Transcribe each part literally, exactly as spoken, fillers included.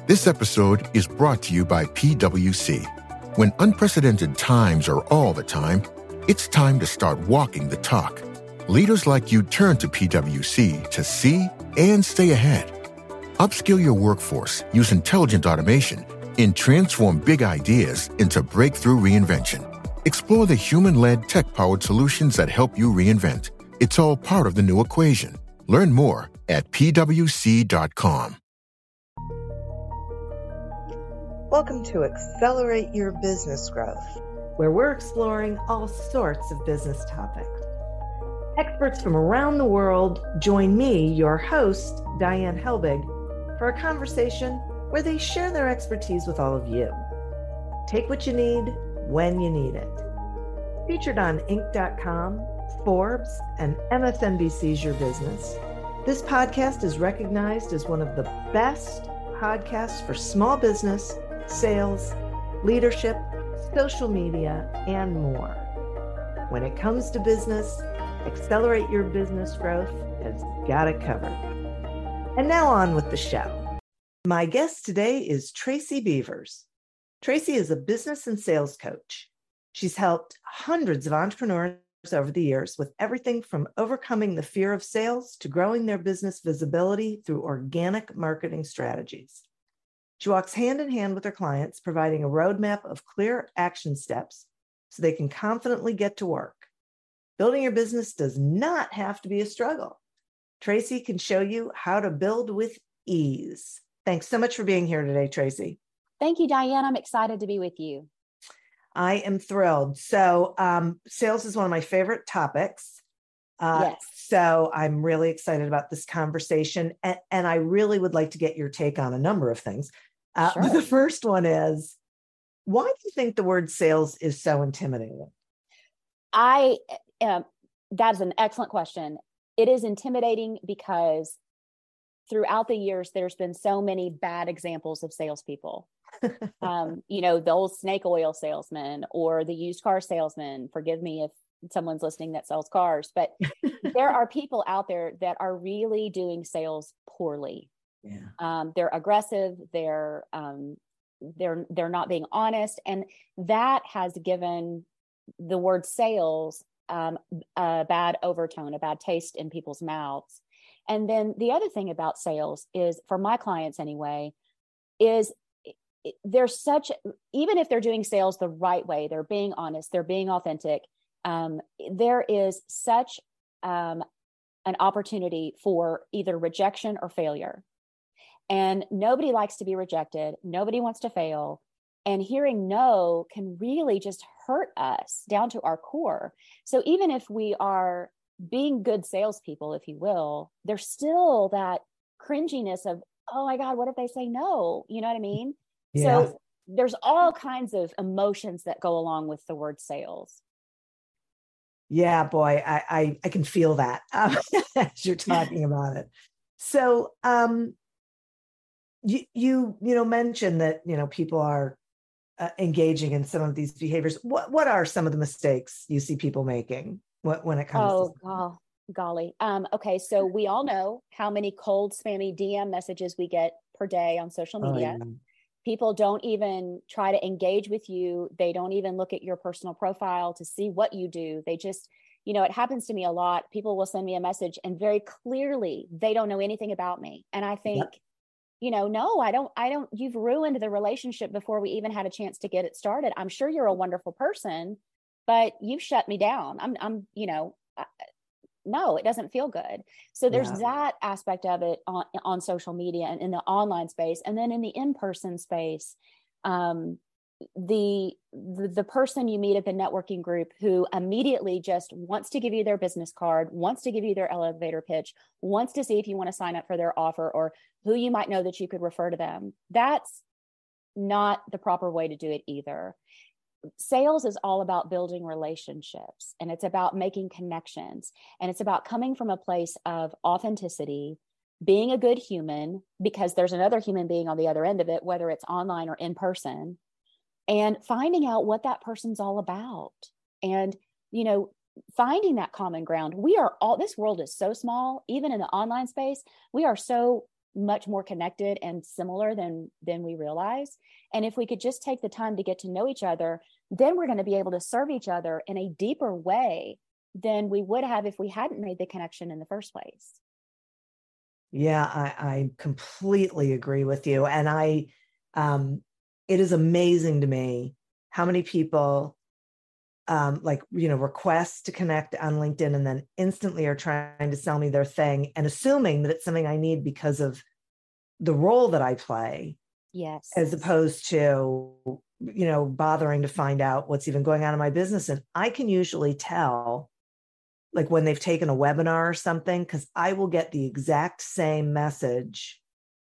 This episode is brought to you by P W C. When unprecedented times are all the time, it's time to start walking the talk. Leaders like you turn to P W C to see and stay ahead. Upskill your workforce, use intelligent automation, and transform big ideas into breakthrough reinvention. Explore the human-led, tech-powered solutions that help you reinvent. It's all part of the new equation. Learn more at P W C dot com. Welcome to Accelerate Your Business Growth, where we're exploring all sorts of business topics. Experts from around the world join me, your host, Diane Helbig, for a conversation where they share their expertise with all of you. Take what you need when you need it. Featured on Inc dot com, Forbes, and M S N B C's Your Business, this podcast is recognized as one of the best podcasts for small business, sales, leadership, social media, and more. When it comes to business, Accelerate Your Business Growth has got it covered. And now on with the show. My guest today is Tracy Beavers. Tracy is a business and sales coach. She's helped hundreds of entrepreneurs over the years with everything from overcoming the fear of sales to growing their business visibility through organic marketing strategies. She walks hand in hand with her clients, providing a roadmap of clear action steps so they can confidently get to work. Building your business does not have to be a struggle. Tracy can show you how to build with ease. Thanks so much for being here today, Tracy. Thank you, Diane. I'm excited to be with you. I am thrilled. So um, sales is one of my favorite topics. Uh, yes. So I'm really excited about this conversation. And, and I really would like to get your take on a number of things. Uh, Sure. But the first one is, why do you think the word sales is so intimidating? I, um, that's an excellent question. It is intimidating because throughout the years, there's been so many bad examples of salespeople. um, you know, the old snake oil salesman or the used car salesman. Forgive me if someone's listening that sells cars, but there are people out there that are really doing sales poorly. Yeah. Um, they're aggressive. They're um, they're they're not being honest, and that has given the word sales um, a bad overtone, a bad taste in people's mouths. And then the other thing about sales is, for my clients anyway, is there's such, even if they're doing sales the right way, they're being honest, they're being authentic, um, there is such um, an opportunity for either rejection or failure. And nobody likes to be rejected. Nobody wants to fail. And hearing no can really just hurt us down to our core. So even if we are being good salespeople, if you will, there's still that cringiness of, oh my God, what if they say no? You know what I mean? Yeah. So there's all kinds of emotions that go along with the word sales. Yeah, boy, I I, I can feel that um, as you're talking about it. So um, you you you know mentioned that you know people are uh, engaging in some of these behaviors. What what are some of the mistakes you see people making when, when it comes? Oh, to oh golly. Um, okay, so we all know how many cold, spammy D M messages we get per day on social media. Oh, yeah. People don't even try to engage with you. They don't even look at your personal profile to see what you do. They just, you know, it happens to me a lot. People will send me a message and very clearly they don't know anything about me. And I think, yep. you know, no, I don't, I don't, you've ruined the relationship before we even had a chance to get it started. I'm sure you're a wonderful person, but you've shut me down. I'm, I'm, you know, I, no, it doesn't feel good. So there's yeah. that aspect of it on, on social media and in the online space. And then in the in-person space, um, the, the, the person you meet at the networking group who immediately just wants to give you their business card, wants to give you their elevator pitch, wants to see if you want to sign up for their offer or who you might know that you could refer to them. That's not the proper way to do it either. Sales is all about building relationships, and it's about making connections, and it's about coming from a place of authenticity, being a good human, because there's another human being on the other end of it, whether it's online or in person, and finding out what that person's all about. And, you know, finding that common ground. We are all, this world is so small, even in the online space, we are so much more connected and similar than than we realize. And if we could just take the time to get to know each other, then we're going to be able to serve each other in a deeper way than we would have if we hadn't made the connection in the first place. Yeah, I, I completely agree with you. And I, um, it is amazing to me how many people um, like, you know, request to connect on LinkedIn and then instantly are trying to sell me their thing and assuming that it's something I need because of the role that I play. Yes. As opposed to, you know, bothering to find out what's even going on in my business. And I can usually tell, like when they've taken a webinar or something, because I will get the exact same message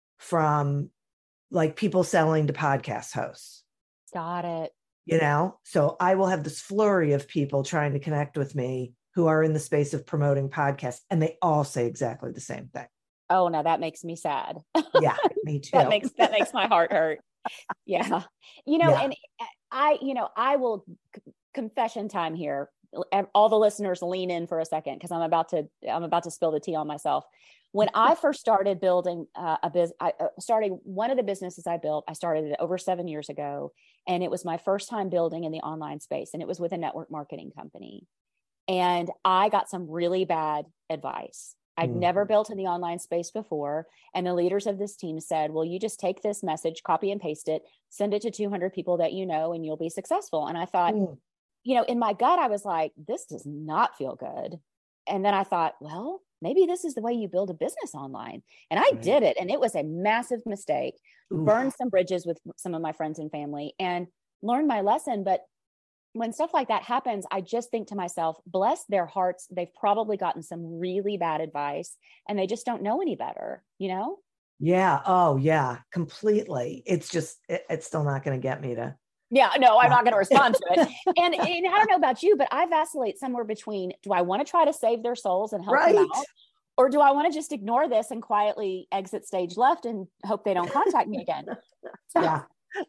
from like people selling to podcast hosts. Got it. You know, so I will have this flurry of people trying to connect with me who are in the space of promoting podcasts, and they all say exactly the same thing. Oh, no, that makes me sad. Yeah, me too. that makes that makes my heart hurt. Yeah. You know, Yeah. and I, you know, I will confession time here. All the listeners lean in for a second because I'm about to I'm about to spill the tea on myself. When I first started building uh, a business, I uh, started one of the businesses I built. I started it over seven years ago, and it was my first time building in the online space, and it was with a network marketing company. And I got some really bad advice. I'd mm. never built in the online space before, and the leaders of this team said, "Well, you just take this message, copy and paste it, send it to two hundred people that you know, and you'll be successful." And I thought, mm. you know, in my gut, I was like, "This does not feel good." And then I thought, well, maybe this is the way you build a business online. And I right. did it. And it was a massive mistake. Oof. Burned some bridges with some of my friends and family and learned my lesson. But when stuff like that happens, I just think to myself, bless their hearts. They've probably gotten some really bad advice and they just don't know any better, you know? Yeah. Oh, yeah, completely. It's just, it, it's still not going to get me to. Yeah, no, I'm not going to respond to it. And, and I don't know about you, but I vacillate somewhere between, do I want to try to save their souls and help right. them out? Or do I want to just ignore this and quietly exit stage left and hope they don't contact me again? So, yeah.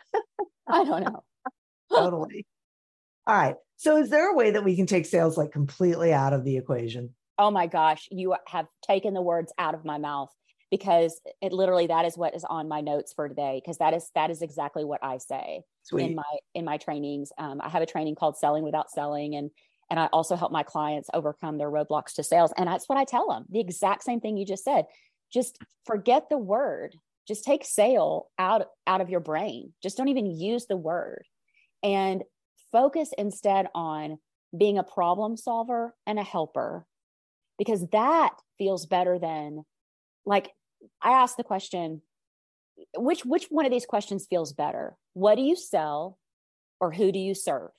I don't know. Totally. All right. So is there a way that we can take sales like completely out of the equation? Oh my gosh, you have taken the words out of my mouth. Because it literally, that is what is on my notes for today. Because that is, that is exactly what I say Sweet. in my, in my trainings. Um, I have a training called Selling Without Selling. And, and I also help my clients overcome their roadblocks to sales. And that's what I tell them. The exact same thing you just said. Just forget the word, just take sale out, out of your brain. Just don't even use the word and focus instead on being a problem solver and a helper, because that feels better than like, I asked the question, which, which one of these questions feels better? What do you sell or who do you serve?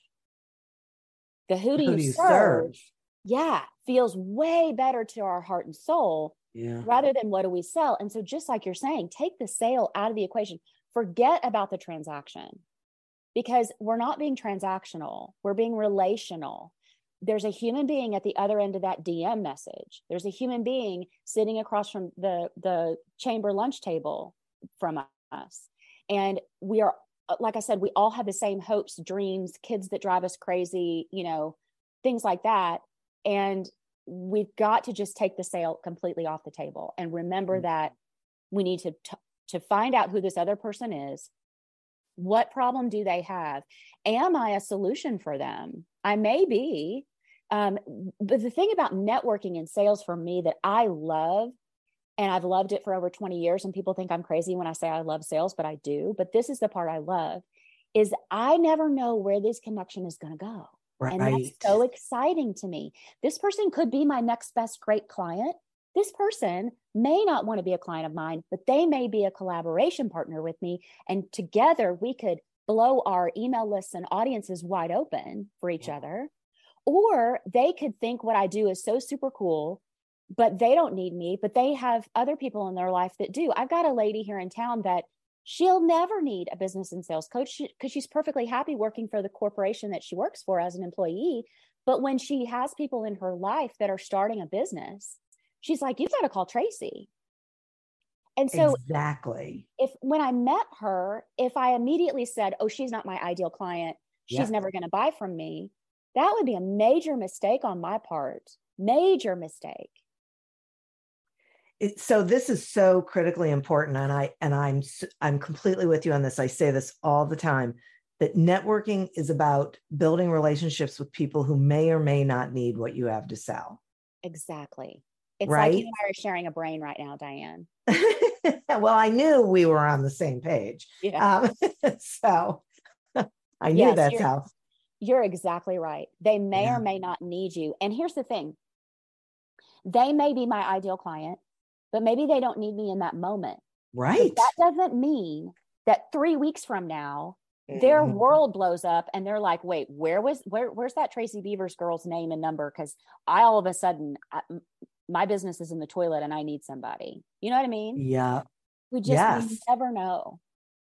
The who do, who you, do you serve, serve, yeah, feels way better to our heart and soul yeah. rather than what do we sell? And so just like you're saying, take the sale out of the equation, forget about the transaction because we're not being transactional. We're being relational. There's a human being at the other end of that D M message. There's a human being sitting across from the, the chamber lunch table from us. And we are, like I said, we all have the same hopes, dreams, kids that drive us crazy, you know, things like that. And we've got to just take the sale completely off the table and remember mm-hmm. that we need to, t- to find out who this other person is. What problem do they have? Am I a solution for them? I may be. Um, but the thing about networking and sales for me that I love, and I've loved it for over twenty years, and people think I'm crazy when I say I love sales, but I do. But this is the part I love, is I never know where this connection is going to go. Right. And that's so exciting to me. This person could be my next best great client. This person may not want to be a client of mine, but they may be a collaboration partner with me. And together we could blow our email lists and audiences wide open for each wow. other. Or they could think what I do is so super cool, but they don't need me, but they have other people in their life that do. I've got a lady here in town that she'll never need a business and sales coach because she's perfectly happy working for the corporation that she works for as an employee. But when she has people in her life that are starting a business, she's like, you've got to call Tracy. And so exactly, if when I met her, if I immediately said, oh, she's not my ideal client, she's yeah. never going to buy from me, that would be a major mistake on my part. Major mistake. it, so this is so critically important. And I, and I'm, I'm completely with you on this. I say this all the time, that networking is about building relationships with people who may or may not need what you have to sell. Exactly. It's right? like you and I are sharing a brain right now, Diane. Well, I knew we were on the same page. Yeah. Um, so I knew yes, that's you're, how. You're exactly right. They may Yeah. or may not need you. And here's the thing. They may be my ideal client, but maybe they don't need me in that moment. Right. But that doesn't mean that three weeks from now, their Mhm. world blows up and they're like, wait, where was, where, where's that Tracy Beavers girl's name and number? Cause I, all of a sudden, I, my business is in the toilet and I need somebody. You know what I mean? Yeah. We just Yes. we never know.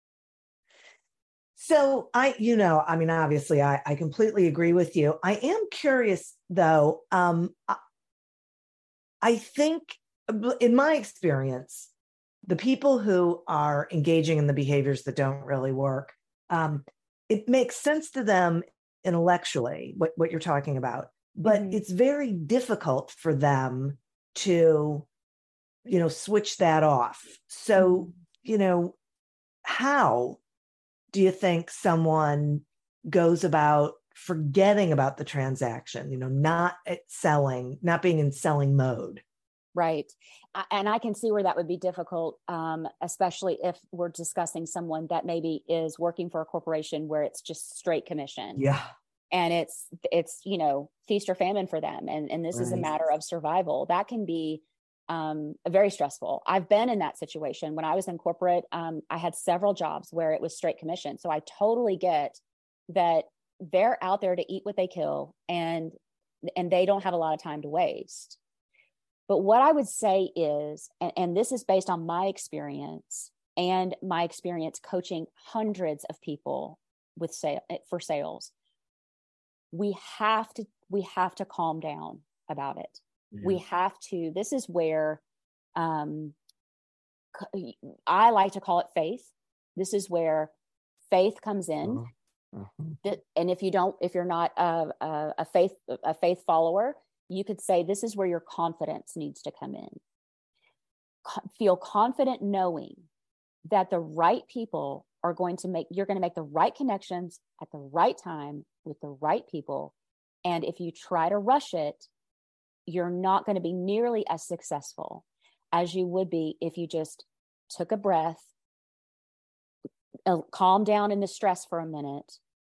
So I, you know, I mean, obviously I, I completely agree with you. I am curious though. Um, I, I think in my experience, the people who are engaging in the behaviors that don't really work, um, it makes sense to them intellectually, what, what you're talking about, but Mhm. it's very difficult for them to, you know, switch that off. So, Mhm. you know, how do you think someone goes about forgetting about the transaction, you know, not at selling, not being in selling mode? Right. I- And I can see where that would be difficult, um, especially if we're discussing someone that maybe is working for a corporation where it's just straight commission. Yeah. And it's, it's, you know, feast or famine for them. And, and this is a Right. matter of survival. That can be um, very stressful. I've been in that situation. When I was in corporate, um, I had several jobs where it was straight commission. So I totally get that they're out there to eat what they kill, and, and they don't have a lot of time to waste. But what I would say is, and, and this is based on my experience and my experience coaching hundreds of people with sale for sales, we have to, we have to calm down about it. Yeah. We have to, this is where um, I like to call it faith. This is where faith comes in. Uh-huh. Uh-huh. And if you don't, if you're not a, a, a faith, a faith follower, you could say this is where your confidence needs to come in. Co- feel confident knowing that the right people are going to make, you're going to make the right connections at the right time with the right people. And if you try to rush it, you're not going to be nearly as successful as you would be if you just took a breath, uh, calm down in the stress for a minute.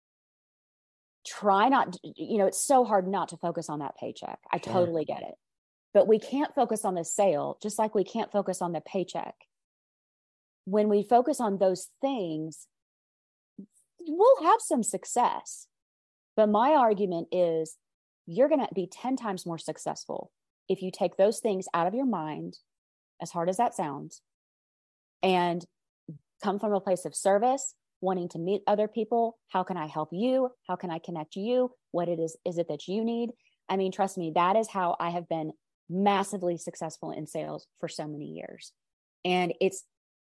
Try not, you know, it's so hard not to focus on that paycheck. I sure. totally get it. But we can't focus on the sale, just like we can't focus on the paycheck. When we focus on those things, we'll have some success. But my argument is you're going to be ten times more successful if you take those things out of your mind, as hard as that sounds, and come from a place of service, wanting to meet other people. How can I help you? How can I connect you? What it is, is it that you need? I mean, trust me, that is how I have been massively successful in sales for so many years. And it's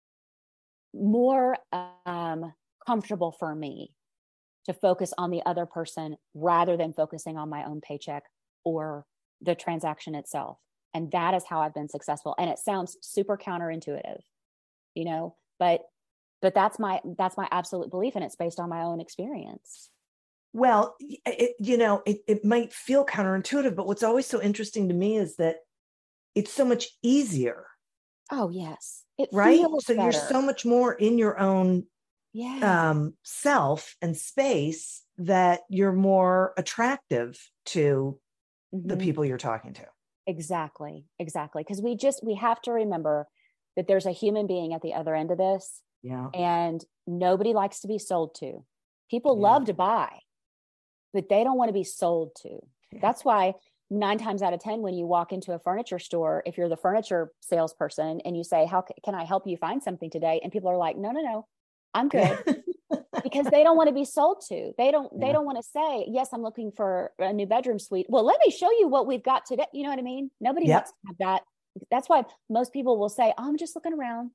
more um, comfortable for me to focus on the other person rather than focusing on my own paycheck or the transaction itself. And that is how I've been successful. And it sounds super counterintuitive, you know, but but that's my that's my absolute belief, and it's based on my own experience. Well, it, you know, it, it might feel counterintuitive, but what's always so interesting to me is that it's so much easier. Oh, yes. It right? feels So better. You're so much more in your own yeah. um, self and space that you're more attractive to mm-hmm. the people you're talking to. Exactly. Exactly. Because we just, we have to remember that there's a human being at the other end of this. Yeah. And nobody likes to be sold to. People yeah. love to buy, but they don't want to be sold to. Yeah. That's why nine times out of ten, when you walk into a furniture store, if you're the furniture salesperson and you say, how c- can I help you find something today? And people are like, no, no, no, I'm good. Because they don't want to be sold to. They don't, yeah. they don't want to say, yes, I'm looking for a new bedroom suite. Well, let me show you what we've got today. You know what I mean? Nobody yep. wants to have that. That's why most people will say, oh, I'm just looking around.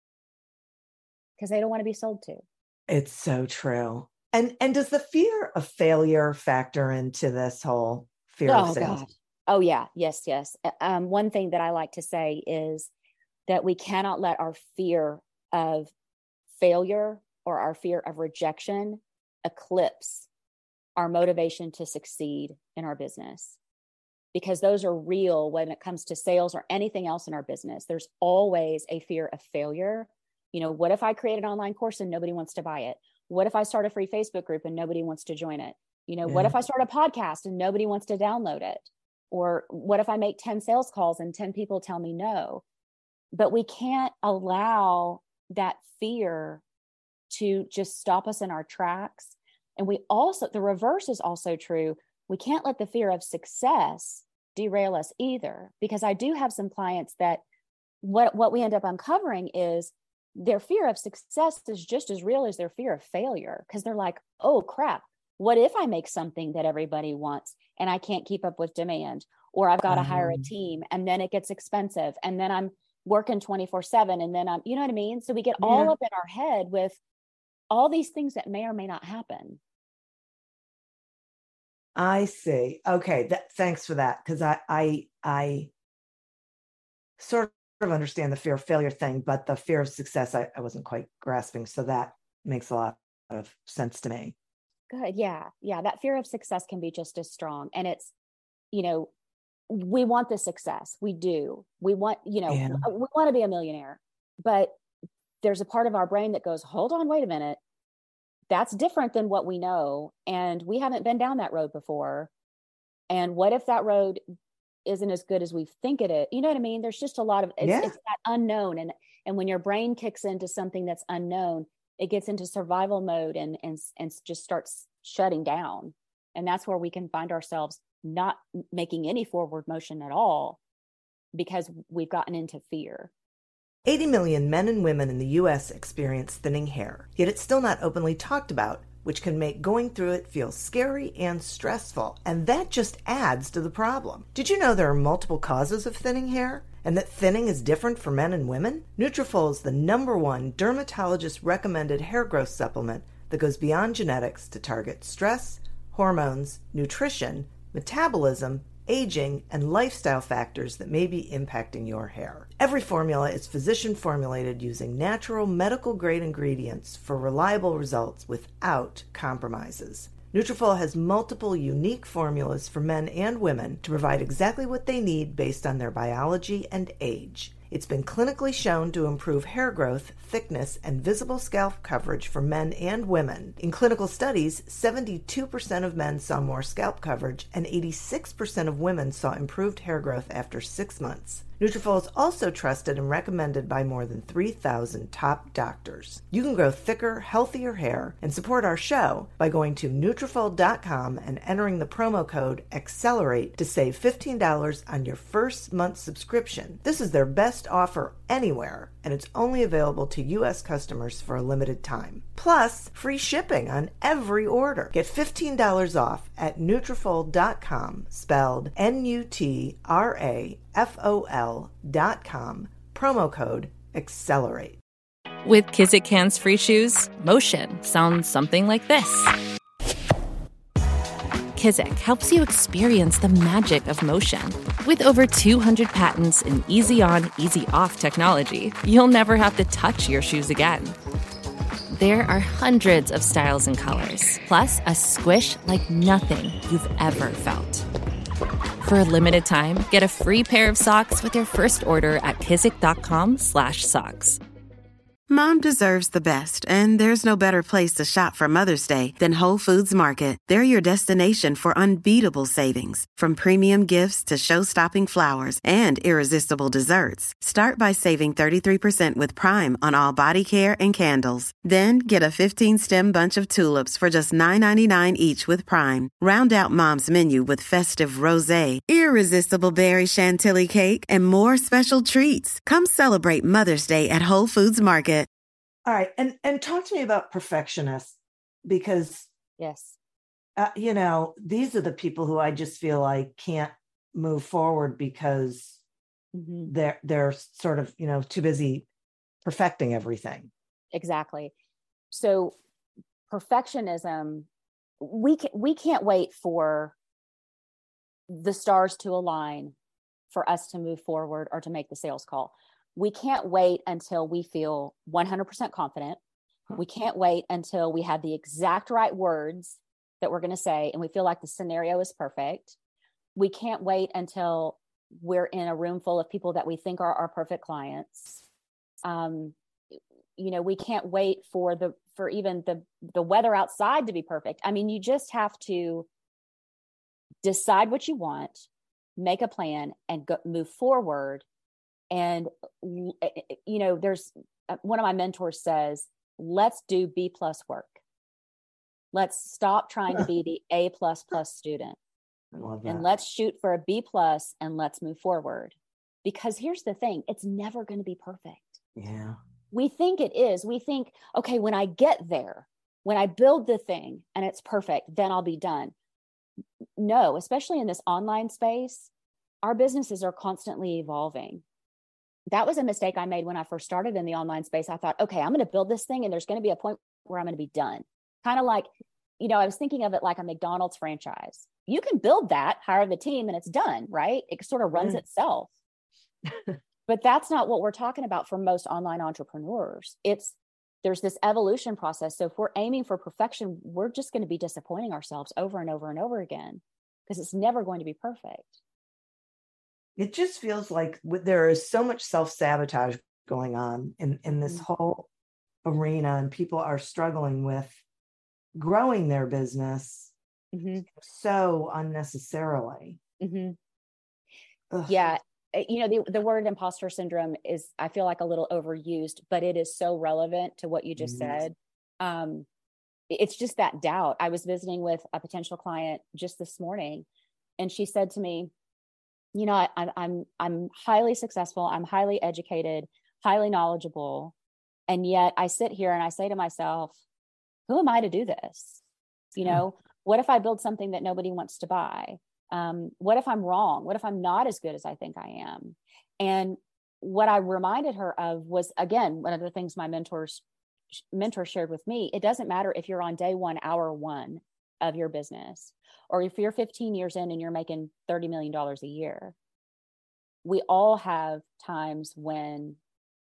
Because they don't want to be sold to. It's so true. And and does the fear of failure factor into this whole fear oh, of sales? God. Oh, yeah. Yes, yes. Um, one thing that I like to say is that we cannot let our fear of failure or our fear of rejection eclipse our motivation to succeed in our business, because those are real when it comes to sales or anything else in our business. There's always a fear of failure. You know, what if I create an online course and nobody wants to buy it? What if I start a free Facebook group and nobody wants to join it? You know, yeah. What if I start a podcast and nobody wants to download it? Or what if I make ten sales calls and ten people tell me no? But we can't allow that fear to just stop us in our tracks. And we also, the reverse is also true. We can't let the fear of success derail us either, because I do have some clients that what, what we end up uncovering is their fear of success is just as real as their fear of failure, because they're like, oh crap, what if I make something that everybody wants and I can't keep up with demand, or I've got to um, hire a team and then it gets expensive and then I'm working twenty-four seven and then I'm, you know what I mean? So we get yeah. all up in our head with all these things that may or may not happen. I see. Okay. That, thanks for that. Cause I, I, I sort of understand the fear of failure thing, but the fear of success, I, I wasn't quite grasping. So that makes a lot of sense to me. Good. Yeah. Yeah. That fear of success can be just as strong. And it's, you know, we want the success. We do. We want, you know, yeah. we want to be a millionaire, but there's a part of our brain that goes, hold on, wait a minute. That's different than what we know. And we haven't been down that road before. And what if that road isn't as good as we think it is? You know what I mean? There's just a lot of, it's, yeah. it's that unknown. And, and when your brain kicks into something that's unknown, it gets into survival mode and, and, and just starts shutting down. And that's where we can find ourselves not making any forward motion at all because we've gotten into fear. eighty million men and women in the U S experience thinning hair, yet it's still not openly talked about, which can make going through it feel scary and stressful. And that just adds to the problem. Did you know there are multiple causes of thinning hair? And that thinning is different for men and women? Nutrafol is the number one dermatologist-recommended hair growth supplement that goes beyond genetics to target stress, hormones, nutrition, metabolism, aging, and lifestyle factors that may be impacting your hair. Every formula is physician formulated using natural medical-grade ingredients for reliable results without compromises. Nutrafol has multiple unique formulas for men and women to provide exactly what they need based on their biology and age. It's been clinically shown to improve hair growth, thickness, and visible scalp coverage for men and women. In clinical studies, seventy-two percent of men saw more scalp coverage and eighty-six percent of women saw improved hair growth after six months. Nutrafol is also trusted and recommended by more than three thousand top doctors. You can grow thicker, healthier hair and support our show by going to Nutrafol dot com and entering the promo code ACCELERATE to save fifteen dollars on your first month subscription. This is their best offer anywhere, and it's only available to U S customers for a limited time. Plus, free shipping on every order. Get fifteen dollars off at Nutrafol dot com, spelled N U T R A F O L dot com, promo code ACCELERATE. With Kizik hands-free shoes, motion sounds something like this. Kizik helps you experience the magic of motion. With over two hundred patents and easy-on, easy-off technology, you'll never have to touch your shoes again. There are hundreds of styles and colors, plus a squish like nothing you've ever felt. For a limited time, get a free pair of socks with your first order at kizik dot com slash socks. Mom deserves the best, and there's no better place to shop for Mother's Day than Whole Foods Market. They're your destination for unbeatable savings, from premium gifts to show-stopping flowers and irresistible desserts. Start by saving thirty-three percent with Prime on all body care and candles. Then get a fifteen-stem bunch of tulips for just nine ninety-nine each with Prime. Round out Mom's menu with festive rosé, irresistible berry chantilly cake, and more special treats. Come celebrate Mother's Day at Whole Foods Market. All right. And, and talk to me about perfectionists, because, yes, uh, you know, these are the people who I just feel like can't move forward because mm-hmm. they're, they're sort of, you know, too busy perfecting everything. Exactly. So perfectionism, we can, we can't wait for the stars to align for us to move forward or to make the sales call. we can't wait until we feel one hundred percent confident. We can't wait until we have the exact right words that we're going to say, and we feel like the scenario is perfect. We can't wait until we're in a room full of people that we think are our perfect clients. Um, you know, we can't wait for the, for even the, the weather outside to be perfect. I mean, you just have to decide what you want, make a plan, and go, move forward. And, you know, there's one of my mentors says, let's do B plus work. Let's stop trying to be the A plus plus student. I love that. And let's shoot for a B plus and let's move forward. Because here's the thing, it's never going to be perfect. Yeah. We think it is. We think, okay, when I get there, when I build the thing and it's perfect, then I'll be done. No, especially in this online space, our businesses are constantly evolving. That was a mistake I made when I first started in the online space. I thought, okay, I'm going to build this thing and there's going to be a point where I'm going to be done. Kind of like, you know, I was thinking of it like a McDonald's franchise. You can build that, hire the team, and it's done, right? It sort of runs mm. itself. But that's not what we're talking about for most online entrepreneurs. It's, there's this evolution process. So if we're aiming for perfection, we're just going to be disappointing ourselves over and over and over again, because it's never going to be perfect. It just feels like there is so much self-sabotage going on in, in this mm-hmm. whole arena, and people are struggling with growing their business mm-hmm. so unnecessarily. Mm-hmm. Yeah. You know, the, the word imposter syndrome is, I feel like, a little overused, but it is so relevant to what you just mm-hmm. said. Um, it's just that doubt. I was visiting with a potential client just this morning, and she said to me, you know, I, I'm, I'm highly successful. I'm highly educated, highly knowledgeable. And yet I sit here and I say to myself, who am I to do this? You know, hmm. what if I build something that nobody wants to buy? Um, what if I'm wrong? What if I'm not as good as I think I am? And what I reminded her of was, again, one of the things my mentors mentor shared with me. It doesn't matter if you're on day one, hour one of your business, or if you're fifteen years in and you're making thirty million dollars a year. We all have times when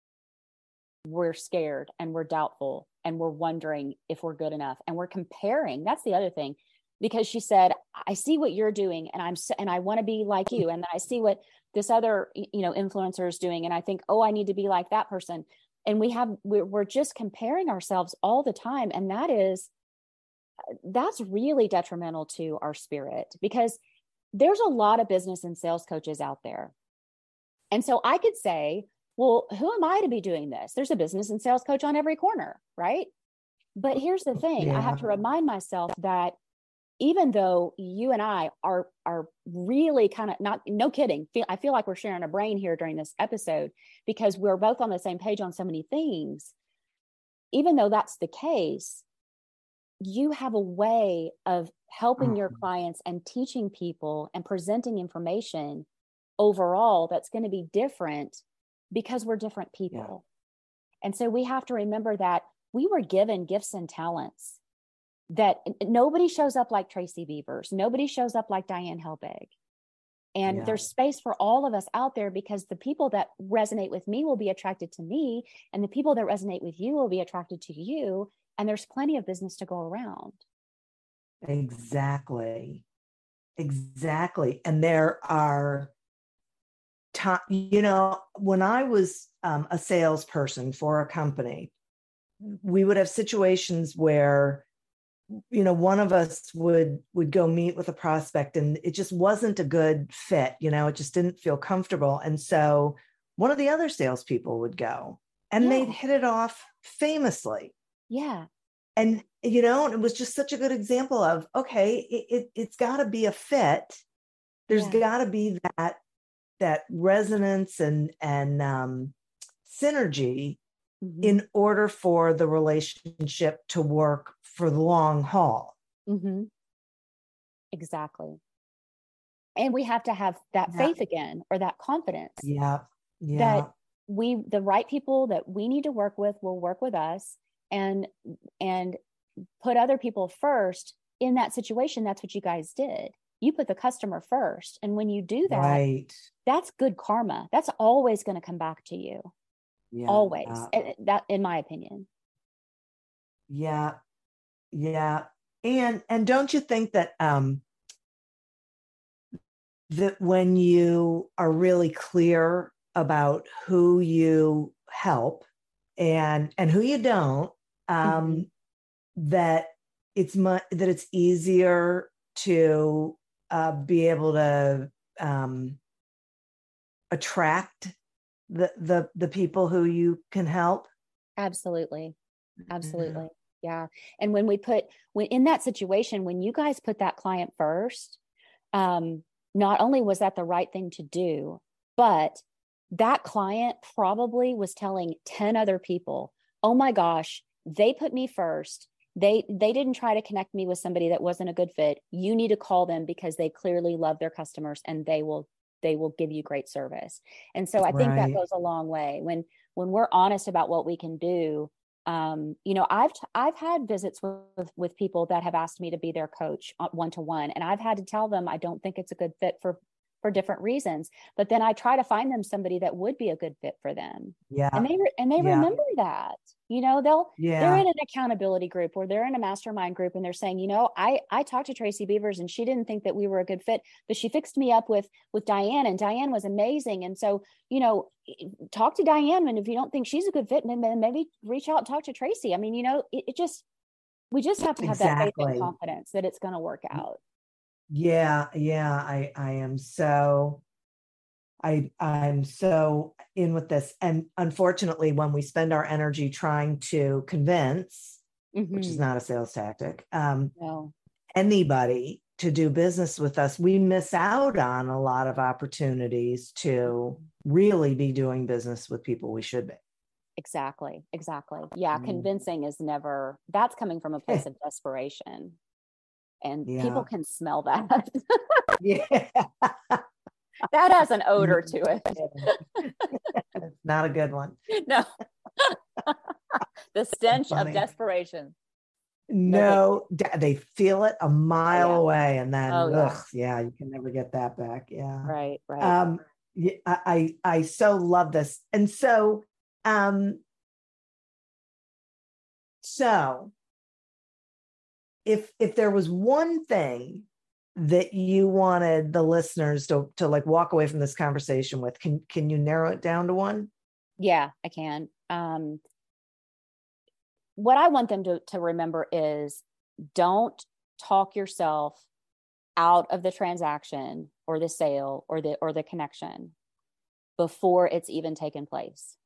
we're scared and we're doubtful and we're wondering if we're good enough, and we're comparing. That's the other thing. Because she said, I see what you're doing, and I'm, and I want to be like you. And then I see what this other, you know, influencer is doing, and I think, oh, I need to be like that person. And we have, we're, we're just comparing ourselves all the time. And that is, that's really detrimental to our spirit, because there's a lot of business and sales coaches out there. And so I could say, well, who am I to be doing this? There's a business and sales coach on every corner, right? But here's the thing. Yeah. I have to remind myself that even though you and I are, are really kind of not, no kidding, feel, I feel like we're sharing a brain here during this episode, because we're both on the same page on so many things. Even though that's the case, you have a way of helping your clients and teaching people and presenting information overall that's going to be different, because we're different people. Yeah. And so we have to remember that we were given gifts and talents, that nobody shows up like Tracy Beavers. Nobody shows up like Diane Helbig. And yeah. there's space for all of us out there, because the people that resonate with me will be attracted to me, and the people that resonate with you will be attracted to you. And there's plenty of business to go around. Exactly. Exactly. And there are time, you know, when I was um, a salesperson for a company, we would have situations where, you know, one of us would would go meet with a prospect, and it just wasn't a good fit. You know, it just didn't feel comfortable. And so one of the other salespeople would go, and yeah. they'd hit it off famously. Yeah. And, you know, it was just such a good example of, okay, it, it, it's got to be a fit. There's yeah. got to be that that resonance and, and um, synergy mm-hmm. in order for the relationship to work for the long haul. Mm-hmm. Exactly. And we have to have that yeah. faith again, or that confidence. Yeah. Yeah. That we, the right people that we need to work with will work with us, and, and put other people first in that situation. That's what you guys did. You put the customer first. And when you do that, right. that's good karma. That's always going to come back to you. Yeah. Always. Uh, that, in my opinion. Yeah. Yeah. And, and don't you think that, um, that when you are really clear about who you help and, and who you don't, um, mm-hmm. that it's mu- that it's easier to uh, be able to um, attract the, the, the people who you can help? Absolutely. Absolutely. Yeah. And when we put, when in that situation, when you guys put that client first, um, not only was that the right thing to do, but that client probably was telling ten other people, oh my gosh, they put me first. They, they didn't try to connect me with somebody that wasn't a good fit. You need to call them because they clearly love their customers and they will, they will give you great service. And so I think right. that goes a long way when, when we're honest about what we can do. Um, you know, I've, t- I've had visits with, with people that have asked me to be their coach one-to-one. And I've had to tell them, I don't think it's a good fit for, for different reasons, but then I try to find them somebody that would be a good fit for them. Yeah. And they, re- and they yeah. remember that, you know, they'll, yeah. they're in an accountability group or they're in a mastermind group and they're saying, you know, I, I talked to Tracy Beavers and she didn't think that we were a good fit, but she fixed me up with, with Diane and Diane was amazing. And so, you know, talk to Diane. And if you don't think she's a good fit, then maybe reach out and talk to Tracy. I mean, you know, it, it just, we just have to have exactly. that faith and confidence that it's going to work out. Yeah. Yeah. I, I am so, I, I'm so in with this. And unfortunately, when we spend our energy trying to convince, mm-hmm. which is not a sales tactic, um, no. anybody to do business with us, we miss out on a lot of opportunities to really be doing business with people we should be. Exactly. Exactly. Yeah. Mm. Convincing is never, that's coming from a place of desperation. And yeah. people can smell that. yeah. That has an odor to it. It's not a good one. No. The stench of desperation. No, no they feel it a mile oh, yeah. away, and then oh, ugh, yeah. yeah, you can never get that back. Yeah, right, right. Um, I, I, I so love this, and so, um, so if if there was one thing that you wanted the listeners to to like walk away from this conversation with, can can you narrow it down to one? Yeah, I can. Um, what I want them to, to remember is don't talk yourself out of the transaction or the sale or the or the connection before it's even taken place.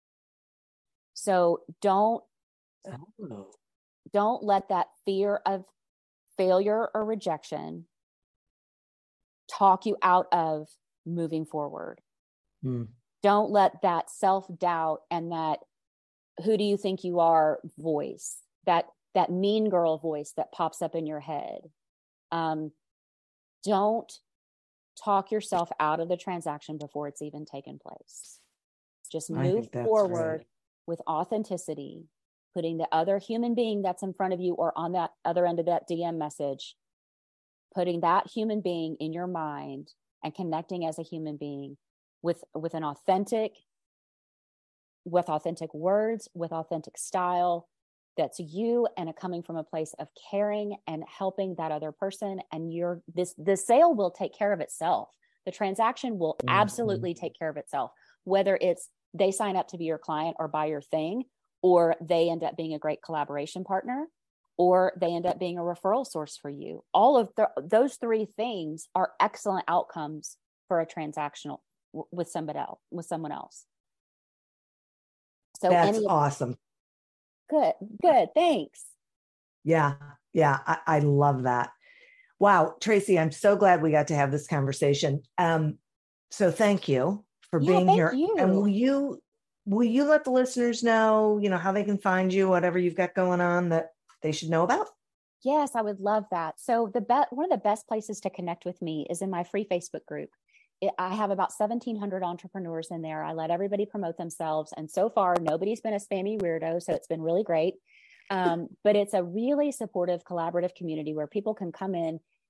So don't oh. don't let that fear of failure or rejection talk you out of moving forward. Hmm. Don't let that self-doubt and that who do you think you are voice, that that mean girl voice that pops up in your head. Um, don't talk yourself out of the transaction before it's even taken place. Just move forward right. with authenticity, putting the other human being that's in front of you or on that other end of that D M message, putting that human being in your mind and connecting as a human being with, with an authentic, with authentic words, with authentic style, that's you and it coming from a place of caring and helping that other person. And you're this, the sale will take care of itself. The transaction will mm-hmm. absolutely take care of itself, whether it's they sign up to be your client or buy your thing, or they end up being a great collaboration partner, or they end up being a referral source for you. All of the, those three things are excellent outcomes for a transactional w- with somebody else, with someone else. So that's any, awesome. Good, good. Thanks. Yeah. Yeah. I, I love that. Wow. Tracy, I'm so glad we got to have this conversation. Um, so thank you for yeah, being thank here. You. And will you, will you let the listeners know, you know, how they can find you, whatever you've got going on that they should know about? Yes, I would love that. So the be- one of the best places to connect with me is in my free Facebook group. It, I have about seventeen hundred entrepreneurs in there. I let everybody promote themselves. And so far, nobody's been a spammy weirdo. So it's been really great. Um, but it's a really supportive, collaborative community where people can come in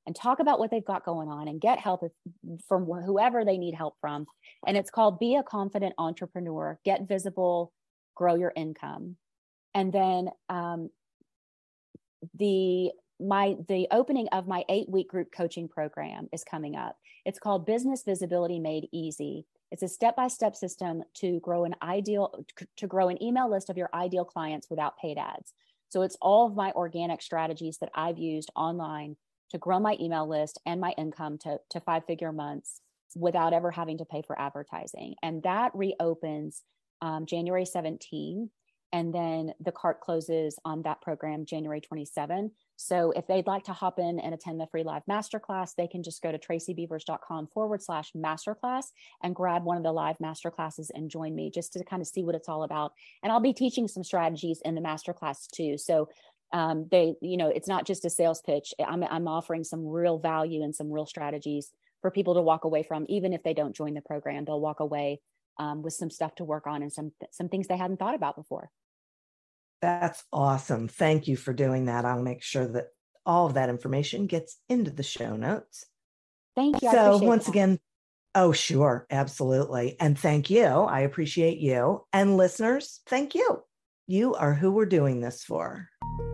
and talk about what they've got going on and get help if, from whoever they need help from. And it's called Be a Confident Entrepreneur, Get Visible, Grow Your Income. And then um, the my the opening of my eight-week group coaching program is coming up. It's called Business Visibility Made Easy. It's a step-by-step system to grow an ideal to grow an email list of your ideal clients without paid ads. So it's all of my organic strategies that I've used online to grow my email list and my income to, to five-figure months without ever having to pay for advertising. And that reopens um, January seventeenth. And then the cart closes on that program January twenty-seventh. So if they'd like to hop in and attend the free live masterclass, they can just go to tracybeavers.com forward slash masterclass and grab one of the live masterclasses and join me just to kind of see what it's all about. And I'll be teaching some strategies in the masterclass too. So um, they, you know, it's not just a sales pitch. I'm, I'm offering some real value and some real strategies for people to walk away from. Even if they don't join the program, they'll walk away um, with some stuff to work on and some, some things they hadn't thought about before. That's awesome. Thank you for doing that. I'll make sure that all of that information gets into the show notes. Thank you. So once that. again, oh, sure. Absolutely. And thank you. I appreciate you. And listeners, thank you. You are who we're doing this for.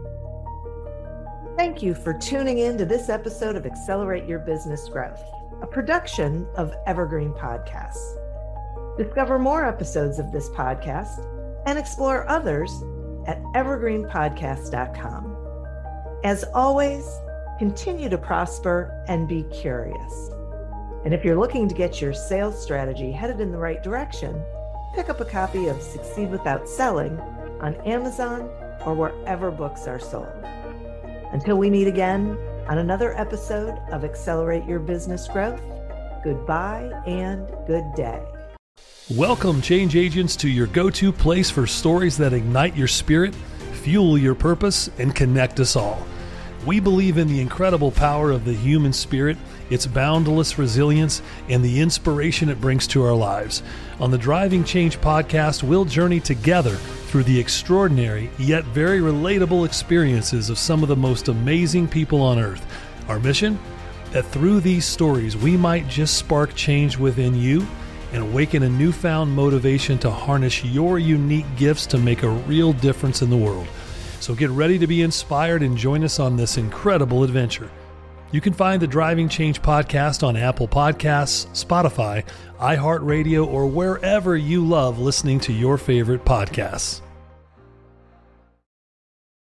Thank you for tuning in to this episode of Accelerate Your Business Growth, a production of Evergreen Podcasts. Discover more episodes of this podcast and explore others at evergreen podcast dot com. As always, continue to prosper and be curious. And if you're looking to get your sales strategy headed in the right direction, pick up a copy of Succeed Without Selling on Amazon or wherever books are sold. Until we meet again on another episode of Accelerate Your Business Growth, goodbye and good day. Welcome, change agents, to your go-to place for stories that ignite your spirit, fuel your purpose, and connect us all. We believe in the incredible power of the human spirit, its boundless resilience, and the inspiration it brings to our lives. On the Driving Change podcast, we'll journey together through the extraordinary yet very relatable experiences of some of the most amazing people on earth. Our mission? That through these stories, we might just spark change within you and awaken a newfound motivation to harness your unique gifts to make a real difference in the world. So get ready to be inspired and join us on this incredible adventure. You can find the Driving Change podcast on Apple Podcasts, Spotify, iHeartRadio, or wherever you love listening to your favorite podcasts.